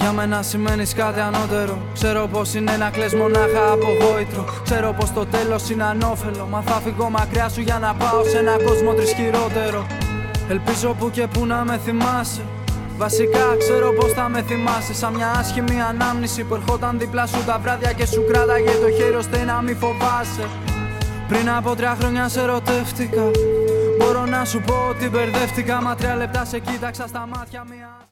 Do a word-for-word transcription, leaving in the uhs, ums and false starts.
Για μένα σημαίνεις κάτι ανώτερο. Ξέρω πως είναι να κλαις μονάχα από γόητρο. Ξέρω πως το τέλος είναι ανώφελο. Μα θα φύγω μακριά σου για να πάω σε ένα κόσμο τρισχυρότερο. Ελπίζω που και που να με θυμάσαι. Βασικά ξέρω πως θα με θυμάσαι. Σαν μια άσχημη ανάμνηση που ερχόταν δίπλα σου τα βράδια και σου κράταγε το χέρι ώστε να μη φοβάσαι. Πριν από τρία χρόνια σε ερωτεύτηκα. Μπορώ να σου πω ότι μπερδεύτηκα. Μα τρία λεπτά σε κοίταξα στα μάτια μια.